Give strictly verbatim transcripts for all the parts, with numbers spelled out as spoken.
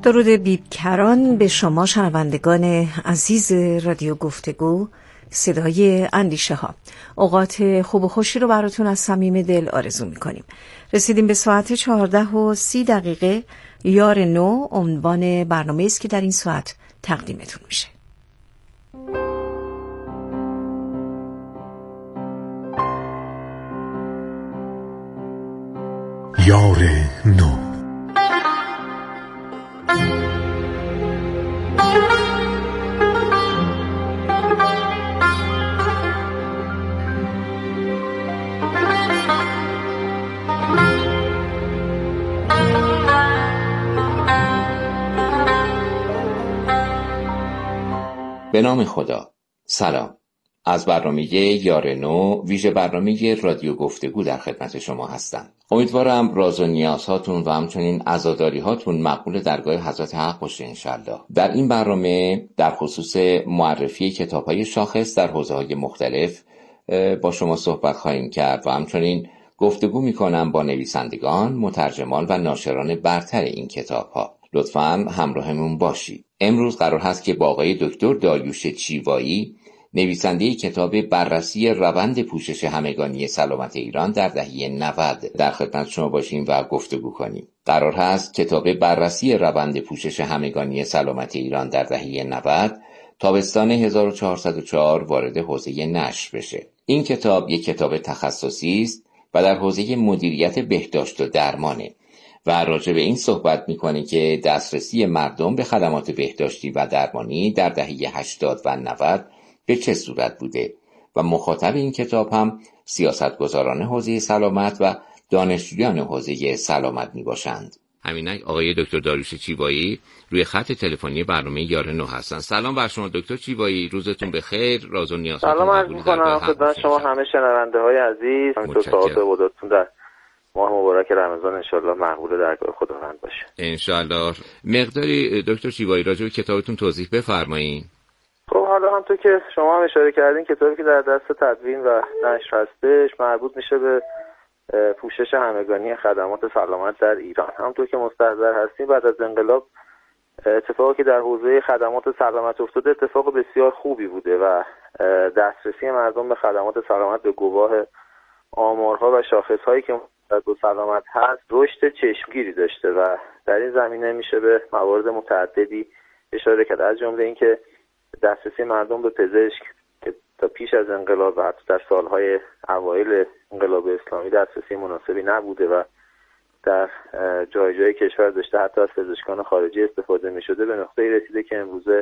درود بیبکران به شما شنوندگان عزیز رادیو گفتگو صدای اندیشه ها. اوقات خوب و خوشی رو براتون از صمیم دل آرزو میکنیم. رسیدیم به ساعت چهارده و سی دقیقه. یار نو عنوان برنامه است که در این ساعت تقدیمتون میشه. یار نو. به نام خدا. سلام. از برنامه یار نو، ویژه برنامه رادیو گفتگو در خدمت شما هستم. امیدوارم راز و نیازهاتون و همچنین عزاداری هاتون مقبول درگاه حضرت حق باشه انشالله. در این برنامه در خصوص معرفی کتاب‌های شاخص در حوزه‌های مختلف با شما صحبت خواهیم کرد و همچنین گفتگو می‌کنم با نویسندگان، مترجمان و ناشران برتر این کتاب‌ها. لطفاً همراهمون باشید. امروز قرار هست که با آقای دکتر داریوش چیوایی، نویسنده کتاب بررسی روند پوشش همگانی سلامت ایران در دهه نود، در خدمت شما باشیم و گفتگو کنیم. قرار هست کتاب بررسی روند پوشش همگانی سلامت ایران در دهه نود تابستان هزار و چهارصد و چهار وارد حوزه نشر بشه. این کتاب یک کتاب تخصصی است و در حوزه مدیریت بهداشت و درمانه و راجع به این صحبت میکنه که دسترسی مردم به خدمات بهداشتی و درمانی در دهه هشتاد و نود به چه صورت بوده و مخاطب این کتاب هم سیاستگزاران حوزه سلامت و دانشجویان حوزه سلامت میباشند. همینک آقای دکتر داریوش چیوایی روی خط تلفنی برنامه یار نو هستن. سلام بر شما دکتر چیوایی، روزتون بخیر. راز و نیازتون سلام عرض می‌کنم خدمت شما همه شنونده های عزیز. همینطور ساعات عبادتون در ماه مبارک رمضان انشالله مقبول درگاه خداوند باشه انشالله. مقداری دکتر چیوایی راجع به کتابتون توضیح بفرمایید. خب حالا همونطور که شما هم اشاره کردین، کتابی که در دست تدوین و نشر هستش مربوط میشه به پوشش همگانی خدمات سلامت در ایران. همونطور که مستحضر هستیم بعد از انقلاب اتفاقی که در حوزه خدمات سلامت افتاده اتفاق بسیار خوبی بوده و دسترسی مردم به خدمات سلامت به گواه آمارها و شاخصهایی که با سلامت هست رشد چشمگیری داشته و در این زمینه میشه به موارد متعددی اشاره کرد، از جمله اینکه دسترسی مردم به پزشک که تا پیش از انقلاب و حتی در سالهای اوایل انقلاب اسلامی دسترسی مناسبی نبوده و در جای جای کشور داشته حتی از پزشکان خارجی استفاده میشده، به نقطه‌ای رسیده که امروزه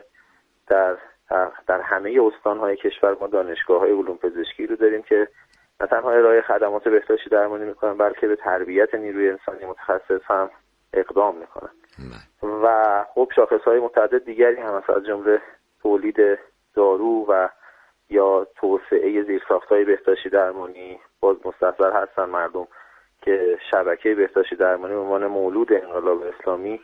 در در همه استان‌های کشور ما دانشگاه‌های علوم پزشکی رو داریم که نه تنها ارائه خدمات بهداشتی درمانی میکنن بلکه به تربیت نیروی انسانی متخصص هم اقدام میکنن و خب شاخصهای متعدد دیگری هم از جمله تولید دارو و یا توسعه زیرساخت‌های بهداشتی درمانی باز مستحضر هستن مردم که شبکه بهداشتی درمانی به عنوان مولود انقلاب اسلامی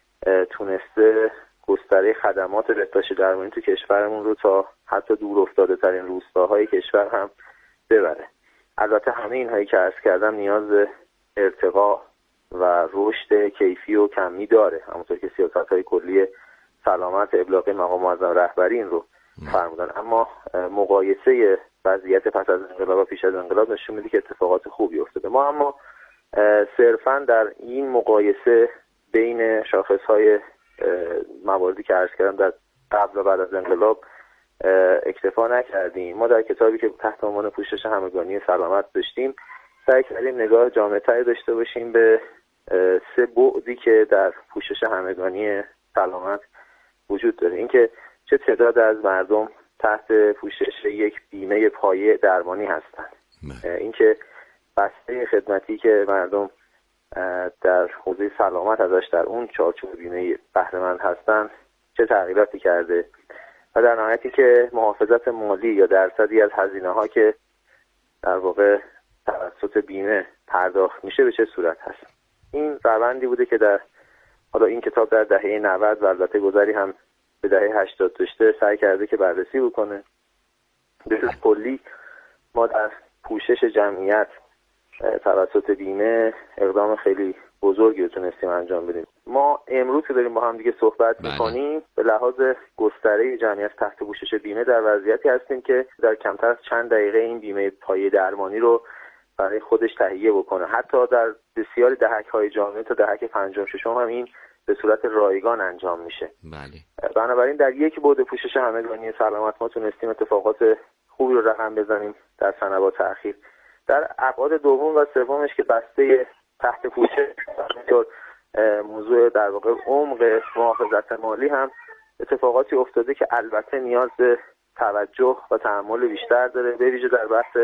تونسته گستره خدمات بهداشتی درمانی تو کشورمون رو تا حتی دور افتاده ترین روستاهای کشور هم ببره. البته همه اینهایی که عرض کردم نیاز به ارتقا و رشد کیفی و کمی داره، همونطور که سیاست‌های کلی سلامت ابلاغ مقام معظم رهبری این رو فرمودن، اما مقایسه وضعیت پس از انقلاب و پیش از انقلاب نشون میده که اتفاقات خوبی افتاده. ما اما صرفاً در این مقایسه بین شاخص‌های مواردی که عرض کردم در قبل و بعد از انقلاب اکتفا نکردیم. ما در کتابی که تحت عنوان پوشش همگانی سلامت داشتیم سعی کردیم نگاه جامع‌تری داشته باشیم به سه بعدی که در پوشش همگانی سلامت وجود داره. اینکه چه تعداد از مردم تحت پوشش یک بیمه پایه درمانی هستند، اینکه بسته خدمتی که مردم در حوزه سلامت ازش در اون چارچوب بیمه بهره مند هستند چه تغییراتی کرده و در نهایتی که محافظت مالی یا درصدی از هزینه‌ها که در واقع توسط بیمه پرداخت میشه به چه صورت هست. این روندی بوده که در حالا این کتاب در دهه نود و البته گذری هم به دهه هشتاد داشته سعی کرده که بررسی بکنه. به صورت کلی ما در پوشش جمعیت توسط بیمه اقدام خیلی بزرگی رو تونستیم انجام بدیم. ما امروز که داریم با هم دیگه صحبت می‌کنیم به لحاظ گستره جمعیت تحت پوشش بیمه در وضعیتی هستیم که در کمتر از چند دقیقه این بیمه پایه درمانی رو برای خودش تهیه بکنه. حتی در بسیاری دهک‌های جامعه تا دهک پنجم ششم هم این به صورت رایگان انجام میشه. بله. بنابراین در یک بعد پوشش همگانی سلامت ما تونستیم اتفاقات خوبی رو رقم بزنیم در سنوات اخیر. در ابعاد دوم و سومش که بسته تحت پوشش همینطور موضوع در واقع عمق محافظت مالی هم اتفاقاتی افتاده که البته نیاز به توجه و تأمل بیشتر داره، به ویژه در بحث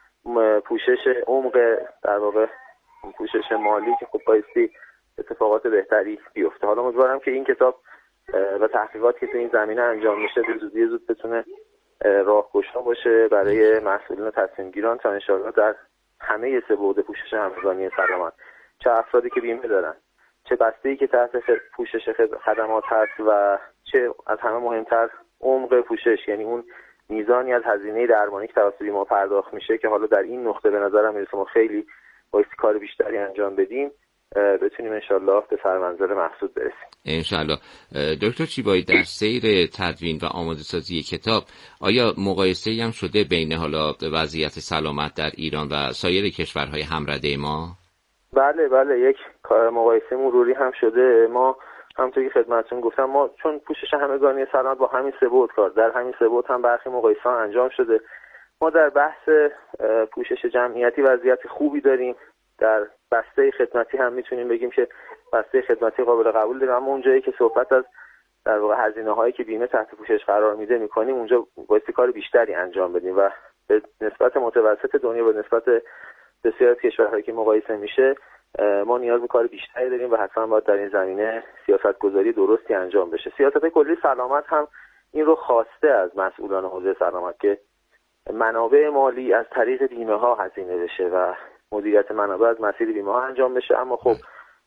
پوشش عمق در واقع پوشش مالی که خب بایستی اتفاقات بهتری بیفته. حالا امیدوارم که این کتاب و تحقیقاتی که تو این زمینه انجام میشه به زودی زود بتونه راهگشا باشه برای مسئولین و تصمیم گیران تا انشاءالله در همه سه بعد پوشش همگانی سلامت، چه افرادی که بیمه دارن، چه بسته‌ای که تحت پوشش خدمات هست و چه از همه مهمتر عمق پوشش، یعنی اون میزانی از هزینه درمانی که توسط بیمه پرداخت میشه که حالا در این نقطه به نظرم میرسه ما خیلی باید کار بیشتری انجام بدیم، بتونیم انشالله به سرمنزل مقصود برسیم. انشالله. دکتر چیبایی، در سیر تدوین و آماده سازی کتاب آیا مقایسه‌ای هم شده بین حالا وضعیت سلامت در ایران و سایر کشورهای همرده ما؟ بله بله، یک مقایسه مروری هم شده. ما همونطور که خدمتتون گفتم، ما چون پوشش همگانی سلامت با همین سه بعد کار، در همین سه بعد هم برخی مقایسه انجام شده. ما در بحث پوشش جمعیتی وضعیت خوبی داریم، در بسته خدمتی هم میتونیم بگیم که بسته خدمتی قابل قبول داریم، اما اونجایی که صحبت از در واقع هزینه هایی که بیمه تحت پوشش قرار میده میکنیم، اونجا باید کار بیشتری انجام بدیم و به نسبت متوسط دنیا به نسبت بسیار از کشورهایی که مقایسه میشه ما نیاز به کار بیشتری داریم و حتما باید در این زمینه سیاستگذاری درستی انجام بشه. سیاست کلی سلامت هم این رو خواسته از مسئولان حوزه سلامت که منابع مالی از طریق بیمه ها هزینه بشه و مدیریت منابع از مسیر بیمه ها انجام بشه. اما خب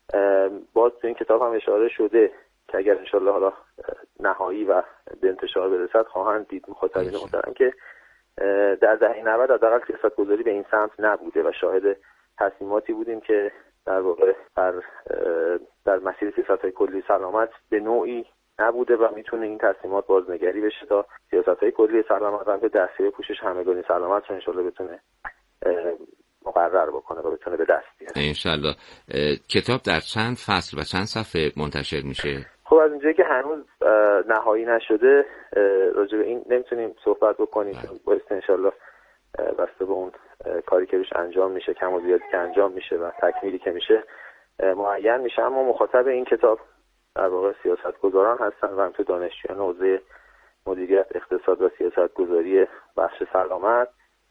باز تو این کتاب هم اشاره شده که اگر انشالله حالا نهایی و به انتشار برسد خواهند دید مخاطبین محترم که در دهه نود حداقل سیاستگذاری به این سمت نبوده و شاهد تصمیماتی بودیم که در واقع در در مسیر سیاست‌های کلی سلامت به نوعی نبوده و میتونه این تصمیمات بازنگری بشه تا سیاست‌های کلی سلامت هم به دستیار پوشش همگانی سلامت رو انشالله بتونه مقرر بکنه و بتونه به دست بیاره. انشالله. کتاب در چند فصل و چند صفحه منتشر میشه؟ خب از اونجایی که هنوز نهایی نشده راجع به این نمیتونیم صحبت بکنیم، باید انشالله بسته به اون کاری که روش انجام میشه، کم و زیادی که انجام میشه و تکمیلی که میشه معین میشه. اما مخاطب این کتاب در واقع سیاستگزاران هستن و همینطور دانشجویان حوزه مدیریت اقتصاد و سیاستگذاری بخش سلامت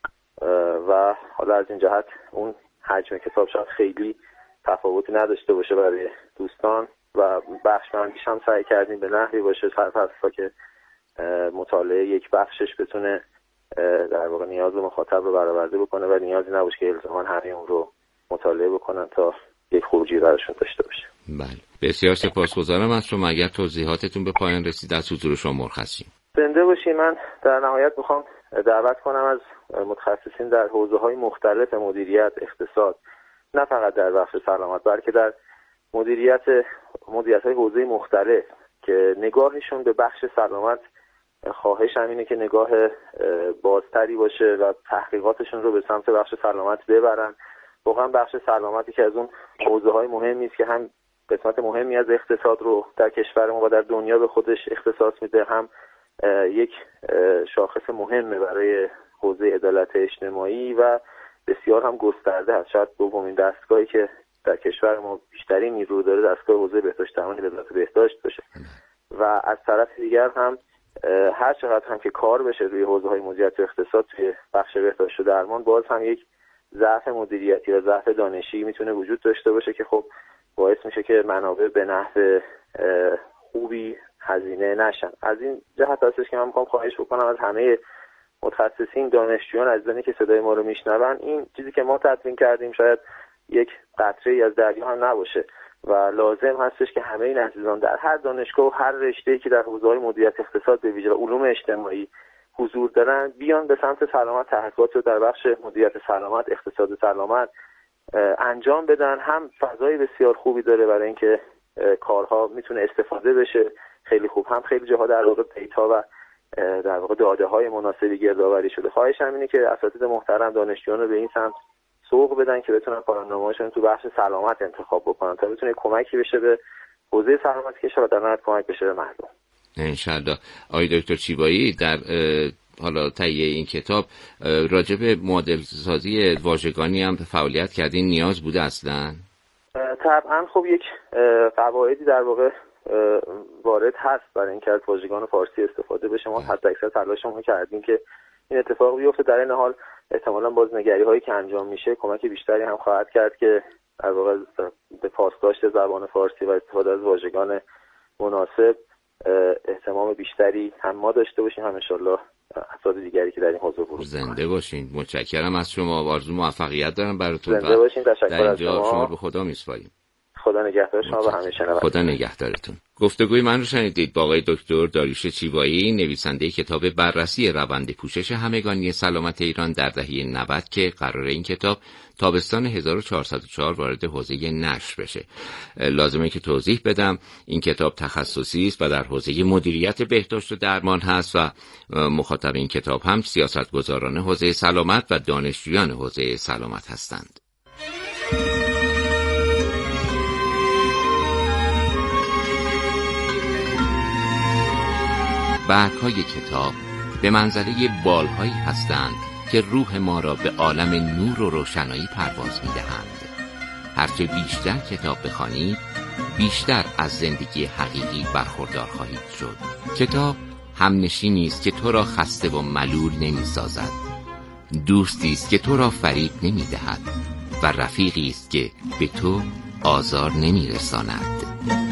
و حالا از این جهت اون حجم کتاب شاید خیلی تفاوتی نداشته باشه برای دوستان و بخش بندیش هم سعی کردیم به نحوی باشه سرفصل که مطالعه یک بخشش بتونه در واقع نیاز مخاطب رو برآورده بکنه و نیازی نباشه که الزاما همه اون رو مطالعه بکنن تا یک خروجی براشون داشته باشه. بله، بسیار سپاسگزارم از شما. اگر توضیحاتتون به پایان رسید از حضور شما مرخصیم. زنده باشی. من در نهایت میخوام دعوت کنم از متخصصین در حوزه‌های مختلف مدیریت اقتصاد، نه فقط در بخش سلامت بلکه در مدیریت مدیریت‌های حوزه مختلف که نگاهشون به بخش سلامت خواهش همینه که نگاه بازتری باشه و تحقیقاتشون رو به سمت بخش سلامت ببرن. واقعا بخش سلامتی که از اون حوزه‌های مهمی است که هم قسمت مهمی از اقتصاد رو در کشور ما و در دنیا به خودش اختصاص میده، هم یک شاخص مهمه برای حوزه عدالت اجتماعی و بسیار هم گسترده هست. شاید دومین دستگاهی که در کشور ما بیشترین نیرو داره دستگاه حوزه بهداشت درمانی وزارت بهداشت باشه و از طرف دیگر هم هر چقدر هم که کار بشه روی حوزه‌های مدیریت و اقتصاد توی بخش بهداشت و درمان، باز هم یک ضعف مدیریتی و ضعف دانشی میتونه وجود داشته باشه که خب باعث میشه که منابع به نحو خوبی هزینه نشن. از این جهت هستش که من میخوام خواهش بکنم از همه متخصصین، دانشجویان، عزیزانی که صدای ما رو میشنون، این چیزی که ما تدوین کردیم شاید یک قطره‌ای از دریا هم نباشه و لازم هستش که همه این عزیزان در هر دانشگاه و هر رشته‌ای که در حوزه‌های مدیریت اقتصاد به ویژه و علوم اجتماعی حضور دارن بیان به سمت سلامت تحقیقات رو در بخش مدیریت سلامت، اقتصاد سلامت انجام بدن. هم فضای بسیار خوبی داره برای اینکه کارها میتونه استفاده بشه. خیلی خوب، هم خیلی جاها در واقع دیتا و در واقع داده های مناسبی گردآوری شده. خواهش هم اینه که اساتید محترم دانشجویان رو به این سمت سوق بدن که بتونن پایان‌نامه‌هاشون تو بخش سلامت انتخاب بکنن تا بتونه کمکی بشه به حوزه سلامت کشور و در نهایت کمک بشه به مردم. انشالله. آقای دکتر چیبایی، در حالا تهیه این کتاب راجع به مدل سازی واژگانی هم فعالیت کردین، نیاز بوده اصلا؟ طبعا خب یک قواعدی در واقع وارد هست برای اینکه از واژگان فارسی استفاده بشه. ما حتی اکثر تلاشمون کردیم که این اتفاق بیفته. در این حال احتمالاً بازنگری هایی که انجام میشه کمک بیشتری هم خواهد کرد که در واقع به پاسداشت زبان فارسی و استفاده از واژگان مناسب اهتمام بیشتری هم ما داشته باشیم، هم انشالله افراد دیگری که در این حوزه ورود زنده باشین. متشکرم از شما، آرزو موفقیت دارم براتون. زنده باشین. تشکر از شما. شما به خدا میسپاریم. خدا نگهدار شما و همه شنوندگان. خدا نگهدارتون. گفتگوی من رو شنیدید با آقای دکتر داریوش چیبایی، نویسنده کتاب بررسی روند پوشش همگانی سلامت ایران در دهه نود که قراره این کتاب تابستان هزار و چهارصد و چهار وارد حوزه نشر بشه. لازمه که توضیح بدم این کتاب تخصصی است و در حوزه مدیریت بهداشت و درمان هست و مخاطب این کتاب هم سیاستگزاران حوزه سلامت و دانشجویان حوزه سلامت هستند. برگ‌های کتاب به منزله بال‌هایی هستند که روح ما را به عالم نور و روشنایی پرواز می‌دهند. هرچه بیشتر کتاب بخوانید، بیشتر از زندگی حقیقی برخوردار خواهید شد. کتاب همنشینی است که تو را خسته و ملول نمی‌سازد. دوستی است که تو را فریب نمی‌دهد و رفیقی است که به تو آزار نمی‌رساند.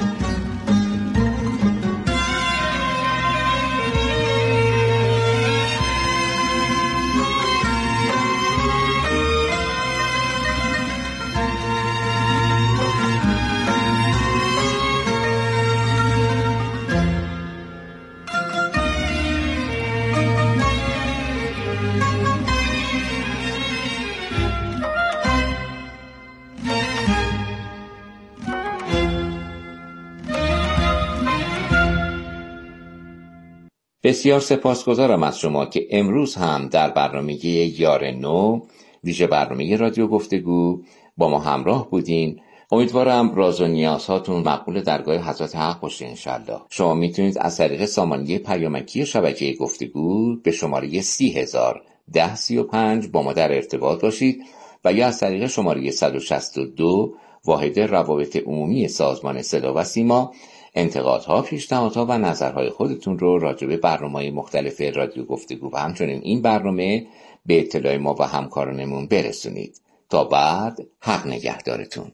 بسیار سپاسگزارم از شما که امروز هم در برنامه یار نو، ویژه برنامه رادیو گفتگو با ما همراه بودین. امیدوارم راز و نیازهاتون مقبول درگاه حضرت حق باشه انشالله. شما میتونید از طریق سامانه پیامکی شبکه گفتگو به شماره سی هزار ده سی و پنج با ما در ارتباط باشید و یا از طریق شماره صد و شصت و دو واحد روابط عمومی سازمان صدا و سیما انتقادها، پیشنهادها و نظرهای خودتون رو راجع به برنامه‌های مختلف رادیو گفتگو و همچنین این برنامه به اطلاع ما و همکارانمون برسونید. تا بعد، حق نگهدارتون.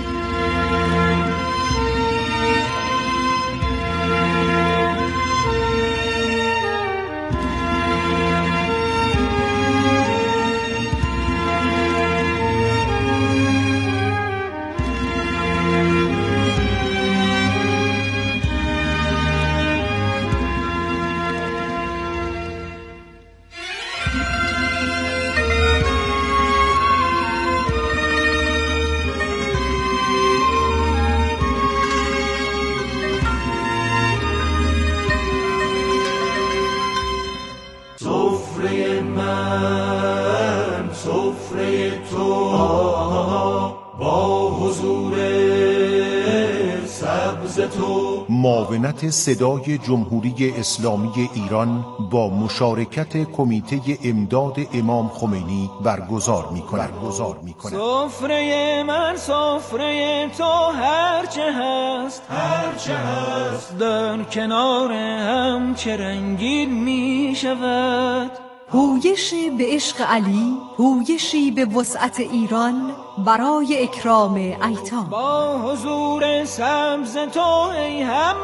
معاونت صدای جمهوری اسلامی ایران با مشارکت کمیته امداد امام خمینی برگزار می‌کند. برگزار می‌کند. سفره من سفره تو هرچه هست هرچه هست در کنار هم چه رنگین می‌شود. پویشی به عشق علی، پویشی به وسعت ایران برای اکرام ایتام. با حضور سبز تو ای هم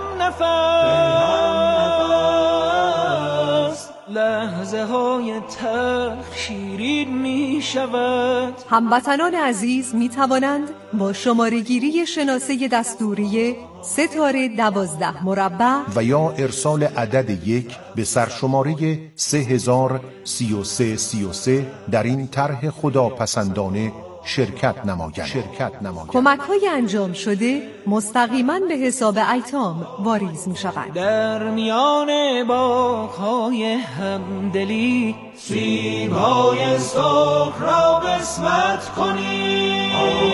نفس لحظه های تلخ شیرین می شود. هموطنان عزیز می توانند با شماره گیری شناسه دستوری ستاره دوازده مربع و یا ارسال عدد یک به سرشماره سه هزار سی و سه سی و سه در این طرح خداپسندانه شرکت نمایند. شرکت نمایند. کمک‌های انجام شده مستقیما به حساب ایتام واریز می‌شوند. در میان باغ‌های همدلی سیم‌های سرخ را قسمت کنیم.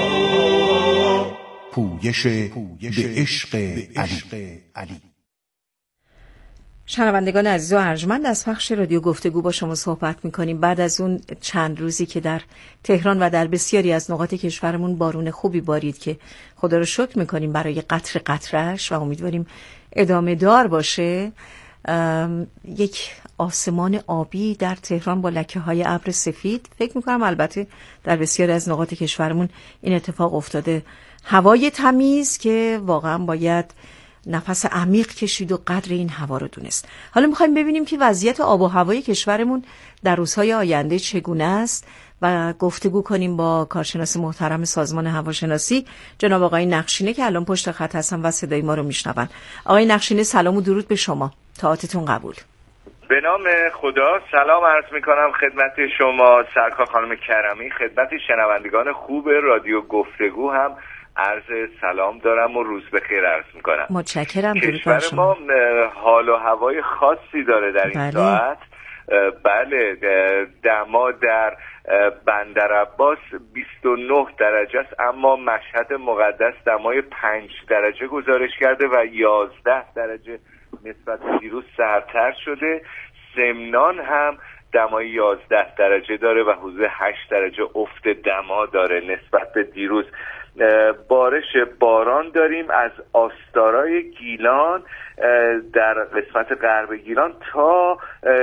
پویش به عشق علی. شنوندگان عزیز و ارجمند، از پخش رادیو گفتگو با شما صحبت می‌کنیم. بعد از اون چند روزی که در تهران و در بسیاری از نقاط کشورمون بارون خوبی بارید که خدا رو شکر می‌کنیم برای قطر قطرش و امیدواریم ادامه دار باشه، یک آسمان آبی در تهران با لکه‌های ابر سفید، فکر می‌کنم البته در بسیاری از نقاط کشورمون این اتفاق افتاده. هوای تمیز که واقعا باید نفس عمیق کشید و قدر این هوا رو دونست. حالا میخوایم ببینیم که وضعیت آب و هوای کشورمون در روزهای آینده چگونه است و گفتگو کنیم با کارشناس محترم سازمان هواشناسی جناب آقای نقشینه که الان پشت خط هستن و صدای ما رو میشنون. آقای نقشینه، سلام و درود به شما. طاعتتون قبول. به نام خدا سلام عرض میکنم خدمت شما سرکار خانم کرمی، خدمت شنوندگان خوب رادیو گفتگو هم عرض سلام دارم و روز بخیر عرض میکنم. متشکرم. کشور ما حال و هوای خاصی داره در این بله. ساعت. بله، دما در بندر عباس بیست و نه درجه است، اما مشهد مقدس دمای پنج درجه گزارش کرده و یازده درجه نسبت به دیروز سردتر شده. سمنان هم دمای یازده درجه داره و حدود هشت درجه افت دما داره نسبت به دیروز. بارش باران داریم از آستارای گیلان در قسمت غرب گیلان تا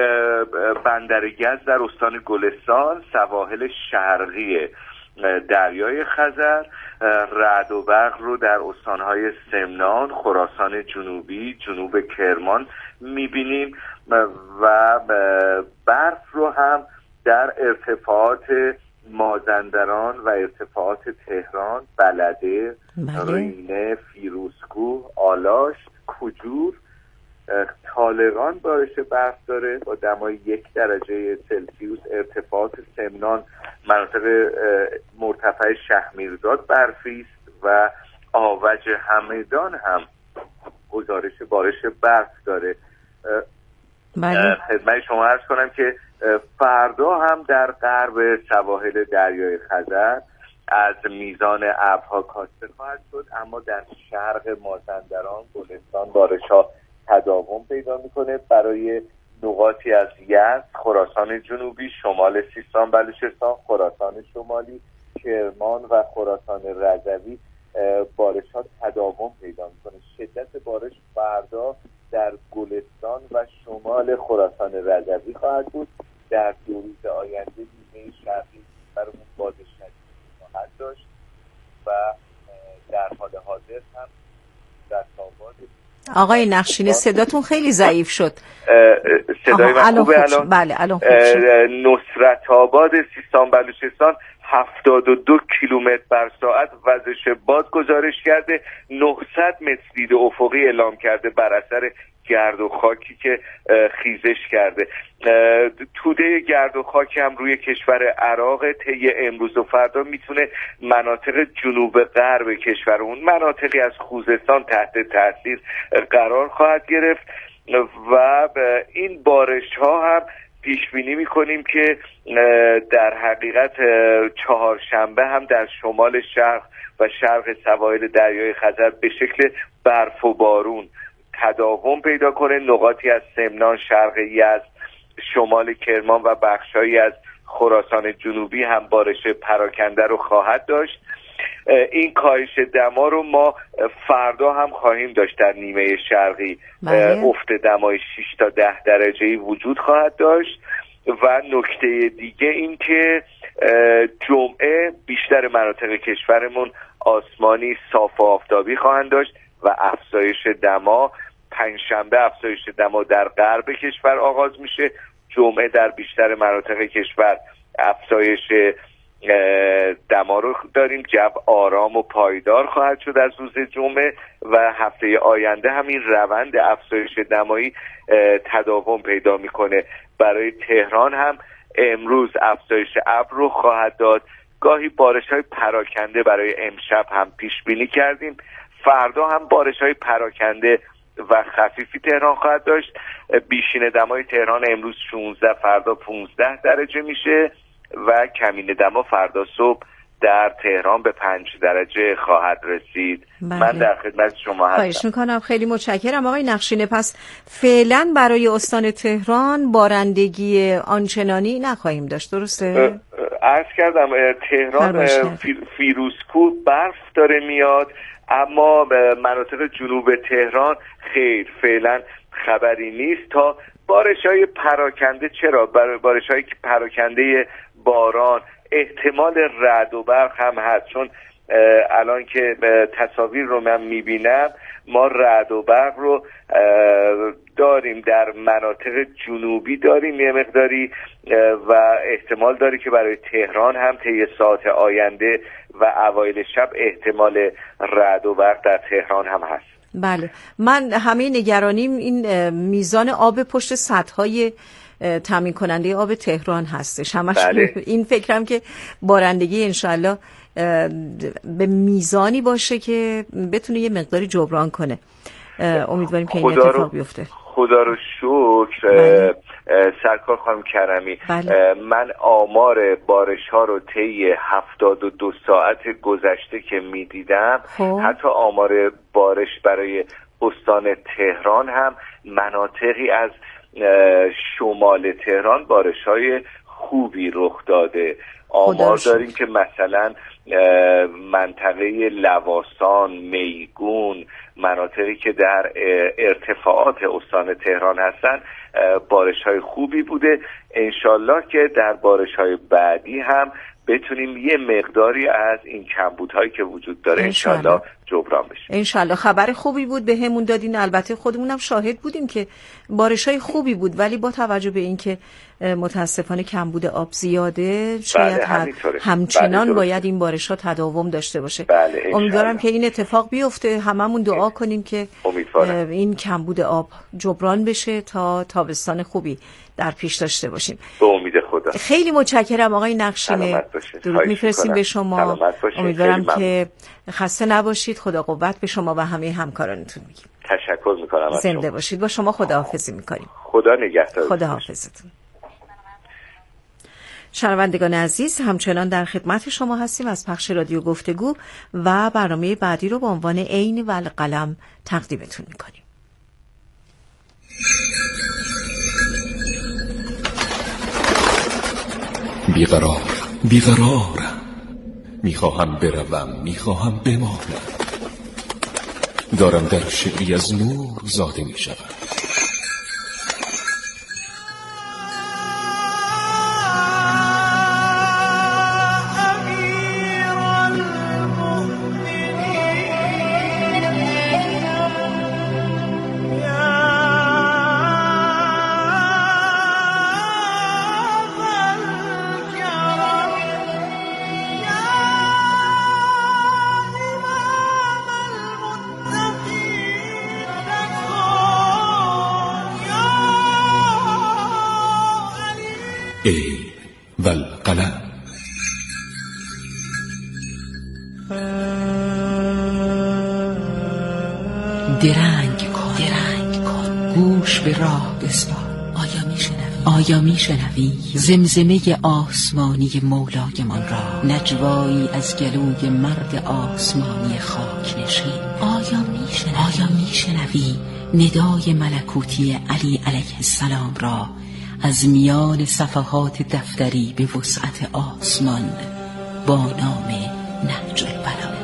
بندر گز در استان گلستان، سواحل شرقی دریای خزر. رعد و برق رو در استانهای سمنان، خراسان جنوبی، جنوب کرمان میبینیم و برف رو هم در ارتفاعات مازندران و ارتفاعات تهران، بلده، بله. رینه، فیروزکوه، آلاش، کجور، طالقان بارش برف داره با دمای یک درجه سلسیوس. ارتفاعات سمنان، مناطق مرتفع شهرمیرداد برفی است و آوج همدان هم گزارش بارش برف داره. بله. خدمت شما عرض کنم که فردا هم در غرب سواحل دریای خزر از میزان ابرها کاسته خواهد شد، اما در شرق مازندران، گلستان بارش‌ها تداوم پیدا میکنه. برای نقاطی از یزد، خراسان جنوبی، شمال سیستان بلوچستان، خراسان شمالی، کرمان و خراسان رضوی بارش‌ها تداوم پیدا میکنه. شدت بارش فردا در گلستان و شمال خراسان رضوی خواهد بود. در دو روز آینده نیمه شرقی برامون باد شدید خواهد داشت و در حال حاضر هم در آباد. آقای نقشینه صداتون خیلی ضعیف شد. صدای من خوبه الان؟ بله الان خوب شد. نصرت آباد سیستان بلوچستان هفتاد و دو کیلومتر بر ساعت وزش باد گزارش کرده. نهصد متر دید افقی اعلام کرده بر اثر گرد و خاکی که خیزش کرده. توده گرد و خاکی هم روی کشور عراق طی امروز و فردا میتونه مناطق جنوب غرب کشور، اون مناطقی از خوزستان تحت تاثیر قرار خواهد گرفت و این بارش ها هم پیش بینی میکنیم که در حقیقت چهارشنبه هم در شمال شرق و شرق سواحل دریای خزر به شکل برف و بارون تداوم پیدا کنه. نقاطی از سمنان، شرق یزد، شمال کرمان و بخشایی از خراسان جنوبی هم بارش پراکنده رو خواهد داشت. این کاهش دما رو ما فردا هم خواهیم داشت. در نیمه شرقی بله. افت دمای شش تا ده درجه‌ای وجود خواهد داشت و نکته دیگه این که جمعه بیشتر مناطق کشورمون آسمانی صاف و آفتابی خواهند داشت و افزایش دما. پنجشنبه افزایش دما در غرب کشور آغاز میشه. جمعه در بیشتر مناطق کشور افزایش دما رو داریم. جو آرام و پایدار خواهد شد از روز جمعه و هفته آینده همین روند افزایش دمایی تداوم پیدا میکنه. برای تهران هم امروز افزایش ابر رو خواهد داد گاهی بارش‌های پراکنده برای امشب هم پیش بینی کردیم. فردا هم بارش‌های پراکنده و خفیفی تهران خواهد داشت. بیشین دمای تهران امروز شانزده، فردا پانزده درجه میشه و کمین دما فردا صبح در تهران به پنج درجه خواهد رسید. بله. من در خدمت شما هستم. خواهش میکنم، خیلی متشکرم آقای نقشینه. پس فعلا برای استان تهران بارندگی آنچنانی نخواهیم داشت، درسته؟ عرض کردم تهران فیروزکوه برف داره میاد، اما مناطق جنوب تهران خیر، فعلا خبری نیست تا بارش‌های پراکنده. چرا؟ بارش‌های پراکنده باران، احتمال رعد و برق هم هست، چون الان که تصاویر رو من میبینم ما رعد و برق رو داریم در مناطق جنوبی، داریم یه مقداری و احتمال داری که برای تهران هم طی ساعت آینده و اوایل شب احتمال رعد و برق در تهران هم هست. بله، من همه نگرانیم این میزان آب پشت سدهای تامین کننده آب تهران هستش. همش بله. این فکرم که بارندگی انشالله به میزانی باشه که بتونه یه مقداری جبران کنه. امیدواریم که این اتفاق بیفته. خدا رو شکر. بله. سرکار خانم کرمی، بله. من آمار بارش ها رو طی هفتاد و دو ساعت گذشته که می دیدم، حتی آمار بارش برای استان تهران هم مناطقی از شمال تهران بارش های خوبی رخ داده. آمار داریم که مثلا منطقه لواسان، میگون، مناطقی که در ارتفاعات استان تهران هستن بارش های خوبی بوده. انشالله که در بارش های بعدی هم بتونیم یه مقداری از این کمبودهایی که وجود داره انشالله جبران بشه. انشالله. خبر خوبی بود به همون دادین، البته خودمونم شاهد بودیم که بارش‌های خوبی بود، ولی با توجه به اینکه متاسفانه کمبود آب زیاده شاید بله همچنان بله باید این بارش‌ها تداوم داشته باشه. بله امیدوارم که این اتفاق بیفته، هممون دعا کنیم که امیدوارم. این کمبود آب جبران بشه تا تابستان خوبی در پیش داشته باشیم. به امید خدا. خیلی متشکرم آقای نقشینه. درود میفرستیم به شما. امیدوارم که خسته نباشید. خدا قوت به شما و همه همکارانتون میگیم. تشکر میکنم از زنده باشید. با شما خداحافظی میکنیم. خدا نگهدار. خداحافظتون. شنوندگان عزیز، همچنان در خدمت شما هستیم از پخش رادیو گفتگو و برنامه بعدی رو با عنوان عین و القلم تقدیمتون میکنیم. بیقرار بیقرارم، میخواهم بروم، میخواهم بمانم، دارم در شعری از نور زاده میشوم. ای والقلم. درنگ کن درنگ کن گوش به راه بسپار. آیا میشنوی آیا میشنوی زمزمه آسمانی مولایمان را، نجوایی از گلوی مرد آسمانی خاک نشین؟ آیا میشنوی آیا میشنوی ندای ملکوتی علی علیه السلام را از میان صفحات دفتری به وسعت آسمان با نام نهج البلاغه؟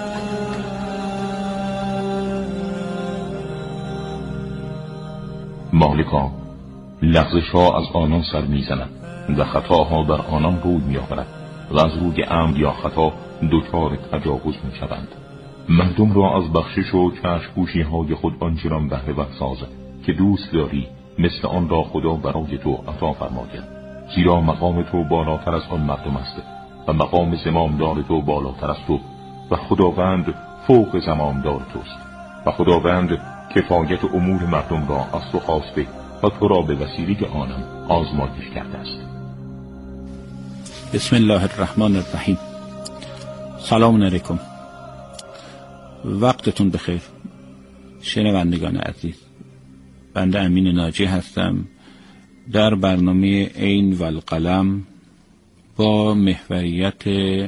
مالکا، لغزش‌ها از آنان سر می‌زند و خطاها بر آنان روی می‌آورد و از روی عمد یا خطا دچار تجاوز می‌شوند. مردم را از بخشش و چشم‌پوشی‌های خود آنچنان بهره ور ساز که دوست داری مثل آن را خدا برای تو عطا فرماید، زیرا مقام تو بالاتر از آن مردم است و مقام زمامدار تو بالاتر از تو و خداوند فوق زمامدار توست و خداوند کفایت امور مردم را از تو خواسته و تو را به وسیله آنم آزمایش کرده است. بسم الله الرحمن الرحیم. سلام علیکم، وقتتون بخیر شنوندگان عزیز. بنده امین ناجی هستم در برنامه عین و القلم با محوریت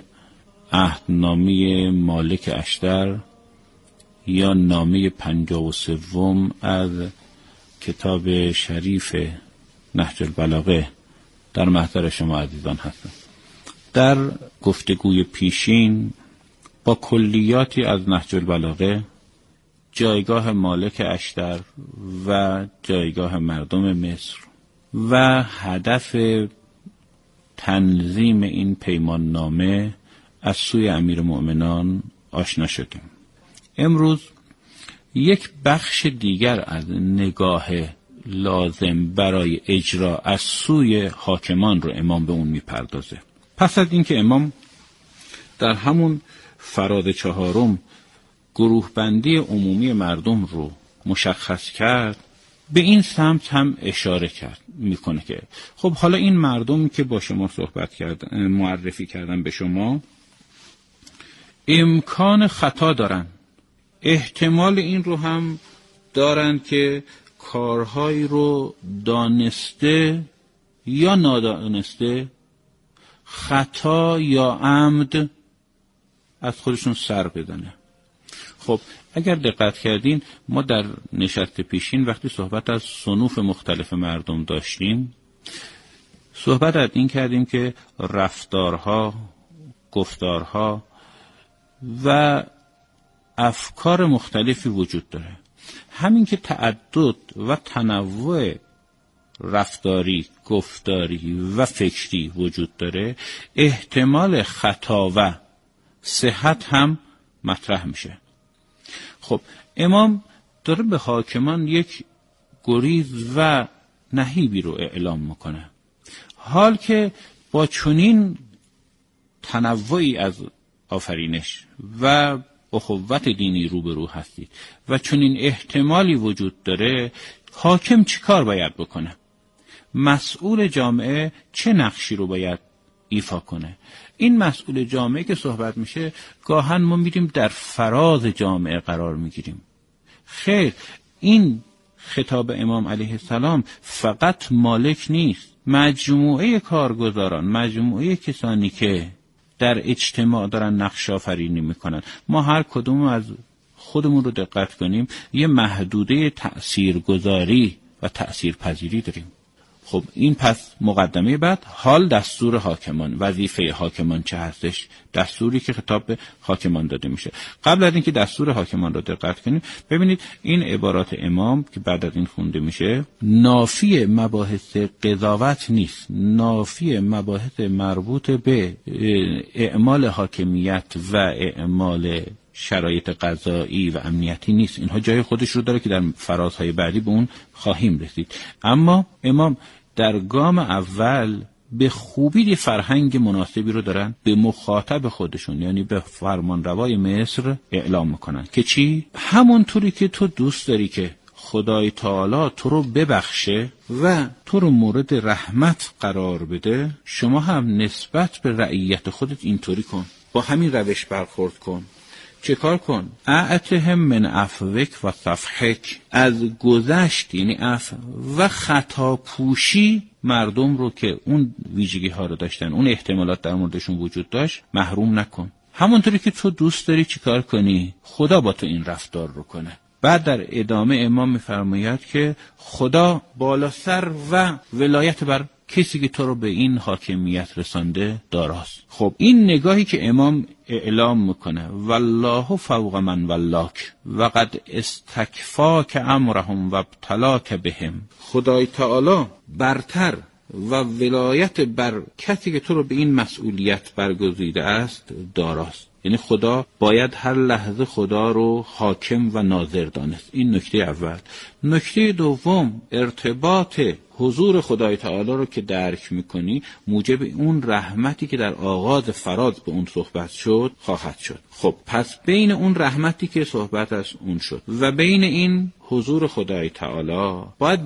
عهدنامه مالک اشتر یا نامه پنجاه و سوم از کتاب شریف نهج البلاغه در محضر شما عزیزان هستم. در گفتگوی پیشین با کلیاتی از نهج البلاغه، جایگاه مالک اشتر و جایگاه مردم مصر و هدف تنظیم این پیمان نامه از سوی امیر مؤمنان آشنا شدیم. امروز یک بخش دیگر از نگاه لازم برای اجرا از سوی حاکمان رو امام به اون میپردازه. پس از اینکه امام در همون فراز چهارم گروه بندی عمومی مردم رو مشخص کرد، به این سمت هم اشاره کرد میکنه که خب حالا این مردم که با شما صحبت کرد، معرفی کردن به شما، امکان خطا دارن، احتمال این رو هم دارن که کارهایی رو دانسته یا نادانسته، خطا یا عمد از خودشون سر بدنه. خب اگر دقت کردین ما در نشست پیشین وقتی صحبت از صنوف مختلف مردم داشتیم، صحبت از این کردیم که رفتارها، گفتارها و افکار مختلفی وجود داره. همین که تعدد و تنوع رفتاری، گفتاری و فکری وجود داره، احتمال خطا و صحت هم مطرح میشه. خب امام داره به حاکمان یک گریز و نهیبی رو اعلام میکنه. حال که با چنین تنوعی از آفرینش و اخوت دینی روبرو هستید و چنین احتمالی وجود داره، حاکم چی کار باید بکنه؟ مسئول جامعه چه نقشی رو باید ایفا کنه؟ این مسئول جامعه که صحبت میشه، گاهن ما میریم در فراز جامعه قرار میگیریم. خیر، این خطاب امام علیه السلام فقط مالک نیست، مجموعه کارگزاران، مجموعه کسانی که در اجتماع دارن نقش آفرینی میکنن. ما هر کدوم از خودمون رو دقت کنیم یه محدوده تأثیرگذاری و تأثیرپذیری داریم. خب این پس مقدمه بعد، حال دستور حاکمان، وظیفه حاکمان چه هستش؟ دستوری که خطاب به حاکمان داده میشه. قبل از اینکه دستور حاکمان رو دقت کنیم، ببینید این عبارات امام که بعد از این خونده میشه نافی مباحث قضاوت نیست، نافی مباحث مربوط به اعمال حاکمیت و اعمال شرایط قضایی و امنیتی نیست. اینها جای خودش رو داره که در فرازهای بعدی به اون خواهیم رسید. اما امام در گام اول به خوبی فرهنگ مناسبی رو دارن به مخاطب خودشون، یعنی به فرمانروای مصر اعلام میکنن که چی؟ همونطوری که تو دوست داری که خدای تعالی تو رو ببخشه و تو رو مورد رحمت قرار بده، شما هم نسبت به رعیت خودت اینطوری کن، با همین روش برخورد کن. چه کار کن؟ اعتهم من عفوک و صفحک، از گذشت یعنی عفو و خطا پوشی مردم رو که اون ویژگی ها رو داشتن، اون احتمالات در موردشون وجود داشت، محروم نکن. همونطوری که تو دوست داری چی کار کنی؟ خدا با تو این رفتار رو کنه. بعد در ادامه امام می‌فرماید که خدا بالا سر و ولایت بر کسی که تو رو به این حاکمیت رسانده داراست. خب این نگاهی که امام اعلام میکنه والله فوق من ولاک و قد استکفاک امرهم و ابتلاک بهم، خدای تعالی برتر و ولایت بر کسی که تو رو به این مسئولیت برگزیده است داراست. یعنی خدا باید هر لحظه خدا رو حاکم و ناظر دانست. این نکته اول. نکته دوم، ارتباط حضور خدای تعالی رو که درک میکنی موجب اون رحمتی که در آغاز فراز به اون صحبت شد خواهد شد. خب پس بین اون رحمتی که صحبت از اون شد و بین این حضور خدای تعالی باید